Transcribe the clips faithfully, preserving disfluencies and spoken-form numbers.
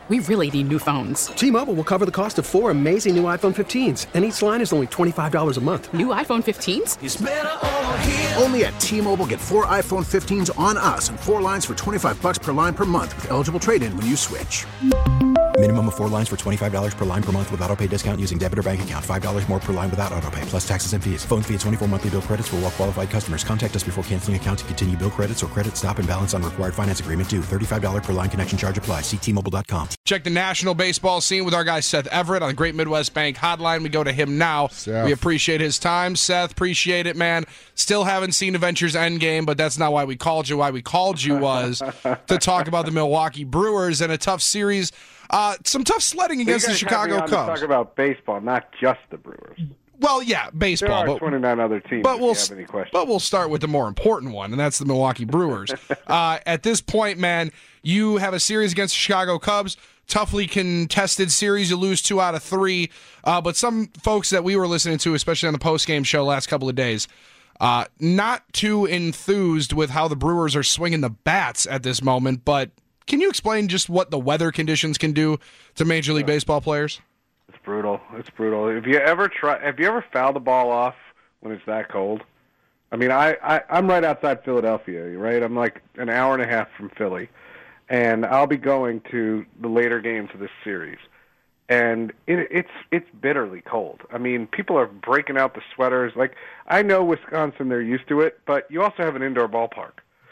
We really need new phones. T-Mobile will cover the cost of four amazing new iPhone fifteens, and each line is only twenty-five dollars a month. New iPhone fifteens? It's better over here. Only at T-Mobile, get four iPhone fifteens on us and four lines for twenty-five dollars per line per month with eligible trade-in when you switch. Minimum of four lines for twenty-five dollars per line per month with autopay discount using debit or bank account. five dollars more per line without autopay, plus taxes and fees. Phone fee at twenty-four monthly bill credits for well-qualified customers. Contact us before canceling account to continue bill credits or credit stop and balance on required finance agreement due. thirty-five dollars per line connection charge applies. See T Mobile dot com. Check the national baseball scene with our guy Seth Everett on the Great Midwest Bank Hotline. We go to him now. Seth. We appreciate his time. Seth, appreciate it, man. Still haven't seen Avengers Endgame, but that's not why we called you. Why we called you was to talk about the Milwaukee Brewers and a tough series. Uh, some tough sledding against the Chicago Cubs. Talk about baseball, not just the Brewers. Well, yeah, baseball. There are but, twenty-nine other teams. But if we'll you have any questions. but we'll start with the more important one, and that's the Milwaukee Brewers. uh, at this point, man, you have a series against the Chicago Cubs. Toughly contested series. You lose two out of three. Uh, but some folks that we were listening to, especially on the post-game show last couple of days, uh, not too enthused with how the Brewers are swinging the bats at this moment. But can you explain just what the weather conditions can do to Major League Baseball players? It's brutal. It's brutal. Have you ever try? Have you ever fouled the ball off when it's that cold? I mean, I, I I'm right outside Philadelphia, right? I'm like an hour and a half from Philly, and I'll be going to the later games of this series, and it, it's it's bitterly cold. I mean, people are breaking out the sweaters. Like, I know Wisconsin, they're used to it, but you also have an indoor ballpark,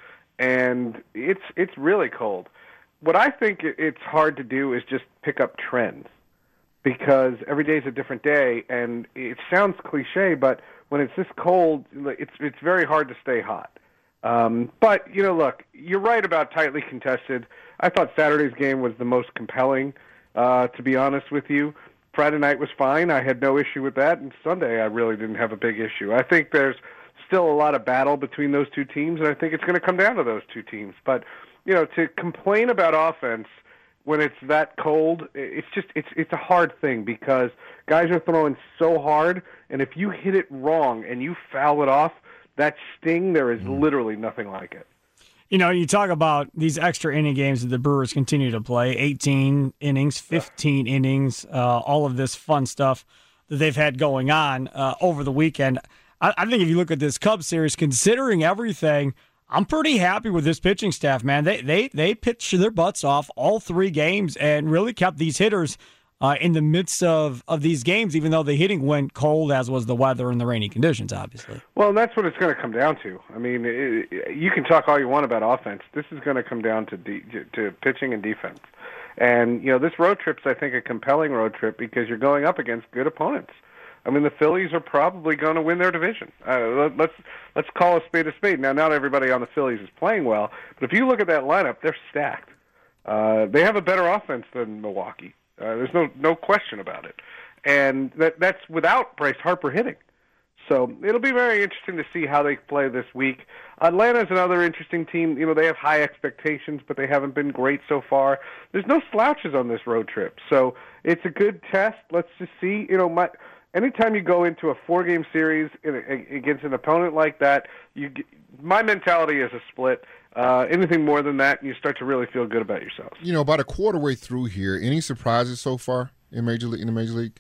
and it's it's really cold. What I think it's hard to do is just pick up trends, because every day is a different day, and it sounds cliche, but when it's this cold, it's it's very hard to stay hot. Um, but, you know, look, you're right about tightly contested. I thought Saturday's game was the most compelling, uh, to be honest with you. Friday night was fine. I had no issue with that, and Sunday I really didn't have a big issue. I think there's still a lot of battle between those two teams, and I think it's going to come down to those two teams. But, you know, to complain about offense when it's that cold, it's just it's it's a hard thing, because guys are throwing so hard, and if you hit it wrong and you foul it off, that sting, there is literally nothing like it. You know, you talk about these extra inning games that the Brewers continue to play, eighteen innings, fifteen innings, uh, all of this fun stuff that they've had going on uh, over the weekend. I, I think if you look at this Cubs series, considering everything, I'm pretty happy with this pitching staff, man. They they they pitched their butts off all three games and really kept these hitters uh, in the midst of, of these games, even though the hitting went cold, as was the weather and the rainy conditions, obviously. Well, and that's what it's going to come down to. I mean, it, it, you can talk all you want about offense. This is going to come down to de- to pitching and defense. And, you know, this road trip's, I think, a compelling road trip, because you're going up against good opponents. I mean, the Phillies are probably going to win their division. Uh, let's let's call a spade a spade. Now, not everybody on the Phillies is playing well, but if you look at that lineup, they're stacked. Uh, they have a better offense than Milwaukee. Uh, there's no no question about it, and that that's without Bryce Harper hitting. So it'll be very interesting to see how they play this week. Atlanta's another interesting team. You know, they have high expectations, but they haven't been great so far. There's no slouches on this road trip, so it's a good test. Let's just see. You know, my. Anytime you go into a four-game series against an opponent like that, you my mentality is a split. Uh, anything more than that, you start to really feel good about yourself. You know, about a quarter way through here, any surprises so far in major league in the major league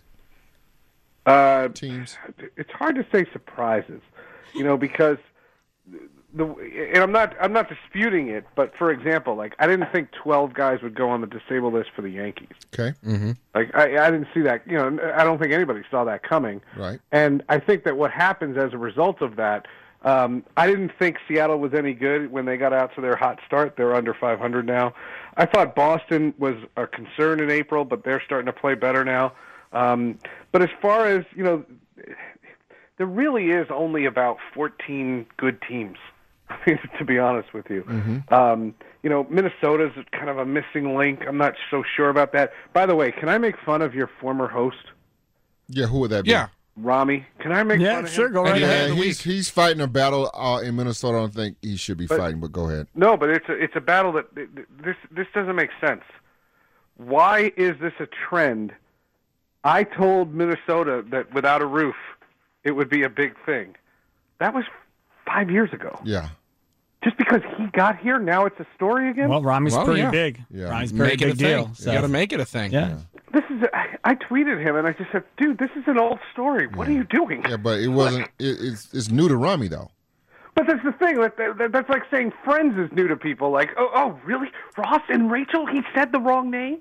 uh, teams? It's hard to say surprises, you know, because the and I'm not I'm not disputing it, but for example, like I didn't think twelve guys would go on the disabled list for the Yankees. Okay. Mm-hmm. Like I, I didn't see that. You know, I don't think anybody saw that coming. Right. And I think that what happens as a result of that, um, I didn't think Seattle was any good when they got out to their hot start. They're under five hundred now. I thought Boston was a concern in April, but they're starting to play better now. Um, but as far as, you know, there really is only about fourteen good teams. I mean, to be honest with you. Mm-hmm. Um, you know, Minnesota's kind of a missing link. I'm not so sure about that. By the way, can I make fun of your former host? Yeah, who would that be? Yeah. Rami. Can I make yeah, fun of sure, him? go right Yeah, ahead. he's, he's fighting a battle uh, in Minnesota. I don't think he should be But- fighting, but go ahead. No, but it's a, it's a battle that this this doesn't make sense. Why is this a trend? I told Minnesota that without a roof, it would be a big thing. That was five years ago. Yeah. just because he got here, now it's a story again? Well, Rami's Well, pretty yeah. big. Yeah. Rami's a pretty Make it a big deal. thing. So. You got to make it a thing. Yeah. This is. A, I tweeted him and I just said, "Dude, this is an old story. What are you doing?" Yeah, but it wasn't. It, it's it's new to Rami though. But that's the thing. That, that, that's like saying Friends is new to people. Like, oh, oh, really? Ross and Rachel? He said the wrong name?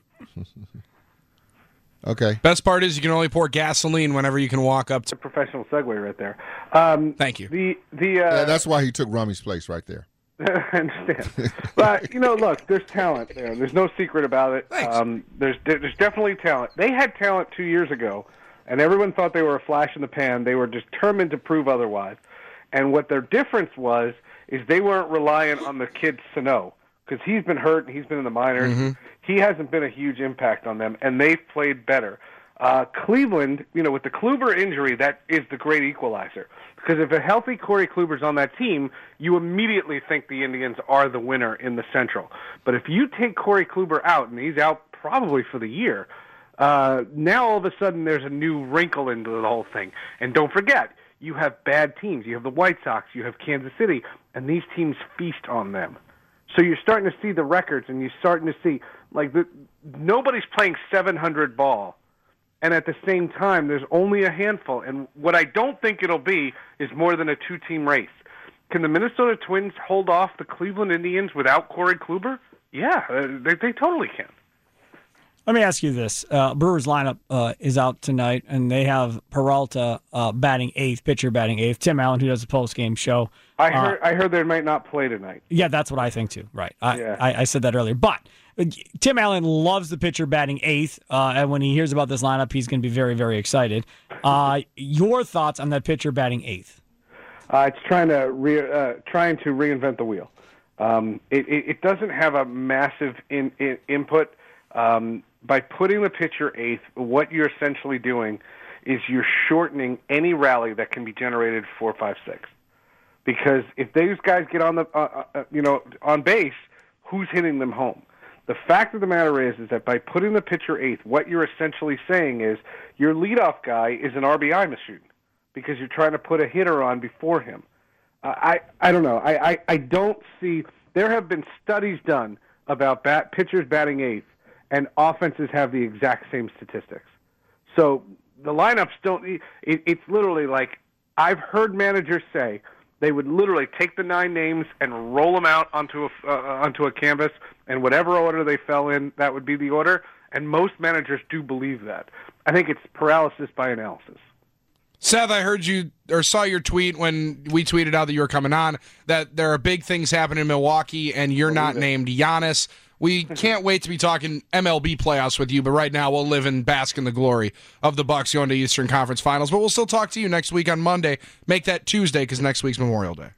Okay. Best part is you can only pour gasoline whenever you can walk up It's a to. professional segue right there. Um, Thank you. The, the, uh, Yeah, that's why he took Rami's place right there. I understand. But, you know, look, there's talent there. There's no secret about it. Thanks. Um, there's, there's definitely talent. They had talent two years ago, and everyone thought they were a flash in the pan. They were determined to prove otherwise. And what their difference was is they weren't relying on the kid Sano, because he's been hurt and he's been in the minors. Mm-hmm. He hasn't been a huge impact on them, and they've played better. Uh, Cleveland, you know, with the Kluber injury, that is the great equalizer. Because if a healthy Corey Kluber's on that team, you immediately think the Indians are the winner in the Central. But if you take Corey Kluber out, and he's out probably for the year, uh, now all of a sudden there's a new wrinkle into the whole thing. And don't forget, you have bad teams. You have the White Sox, you have Kansas City, and these teams feast on them. So you're starting to see the records, and you're starting to see, like, the, nobody's playing seven hundred ball. And at the same time, there's only a handful. And what I don't think it'll be is more than a two-team race. Can the Minnesota Twins hold off the Cleveland Indians without Corey Kluber? Yeah, uh, they, they totally can. Let me ask you this. Uh, Brewers lineup uh, is out tonight, and they have Peralta uh, batting eighth, pitcher batting eighth. Tim Allen, who does the post-game show. I heard uh, I heard they might not play tonight. Yeah, that's what I think, too. Right. I, Yeah. I, I said that earlier. But uh, Tim Allen loves the pitcher batting eighth, uh, and when he hears about this lineup, he's going to be very, very excited. Uh, your thoughts on that pitcher batting eighth? Uh, it's trying to re, uh, trying to reinvent the wheel. Um, it, it, it doesn't have a massive in, in, input. Um, by putting the pitcher eighth, what you're essentially doing is you're shortening any rally that can be generated four, five, six. Because if these guys get on the uh, uh, you know on base, who's hitting them home? The fact of the matter is is that by putting the pitcher eighth, what you're essentially saying is your leadoff guy is an R B I machine because you're trying to put a hitter on before him. Uh, I I don't know. I, I, I don't see. There have been studies done about bat pitchers batting eighth, and offenses have the exact same statistics. So the lineups don't. It, it's literally like I've heard managers say they would literally take the nine names and roll them out onto a uh, onto a canvas, and whatever order they fell in, that would be the order. And most managers do believe that. I think it's paralysis by analysis. Seth, I heard you or saw your tweet when we tweeted out that you were coming on that there are big things happening in Milwaukee and you're not named Giannis. We can't wait to be talking M L B playoffs with you, but right now we'll live and bask in the glory of the Bucks going to Eastern Conference Finals. But we'll still talk to you next week on Monday. Make that Tuesday because next week's Memorial Day.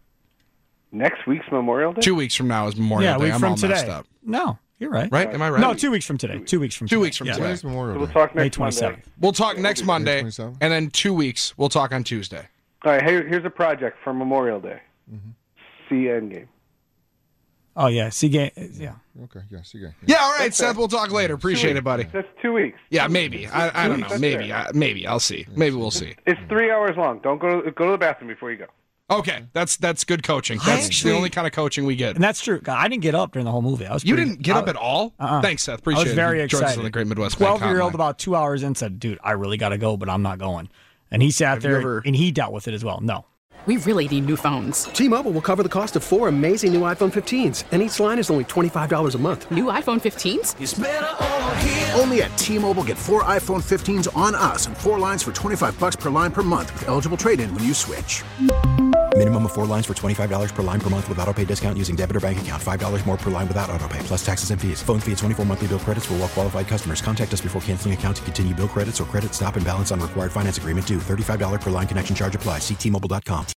Next week's Memorial Day? Two weeks from now is Memorial yeah, Day. week I'm from all today. messed up. No, you're right. Right? Am I right? No, two weeks from today. Two weeks from Two today. weeks from Yeah. today. Today's Memorial So we'll Day. talk May next Monday. twenty-seventh. We'll talk next Monday, twenty-seventh. and then two weeks we'll talk on Tuesday. All right, here, here's a project for Memorial Day. Mm-hmm. See Endgame. Oh, yeah. See, game. Yeah. Okay, yeah, see you. Yeah, all right, Seth. We'll talk later. Appreciate it, buddy. That's two weeks. Yeah, maybe. I, I don't know. That's Maybe. fair. I, maybe. I'll see. Maybe we'll see. It's three hours long. Don't go to, go to the bathroom before you go. Okay, that's that's good coaching. I That's actually- the only kind of coaching we get. And that's true. God, I didn't get up during the whole movie. I was You pretty- didn't get up I- at all? Uh-uh. Thanks, Seth. I Appreciate was it. very You joined us excited. on the Great Midwest Bank twelve-year-old Hotline. about two hours in said, dude, I really got to go, but I'm not going. And he sat you there, ever- and he dealt with it as well. No. We really need new phones. T-Mobile will cover the cost of four amazing new iPhone fifteens, and each line is only twenty-five dollars a month. New iPhone fifteens? Only at T-Mobile, get four iPhone fifteens on us and four lines for twenty-five bucks per line per month with eligible trade-in when you switch. Minimum of four lines for twenty-five dollars per line per month with autopay discount using debit or bank account. five dollars more per line without autopay, plus taxes and fees. Phone fee at twenty-four monthly bill credits for well-qualified customers. Contact us before canceling account to continue bill credits or credit stop and balance on required finance agreement due. thirty-five dollars per line connection charge applies. See T Mobile dot com.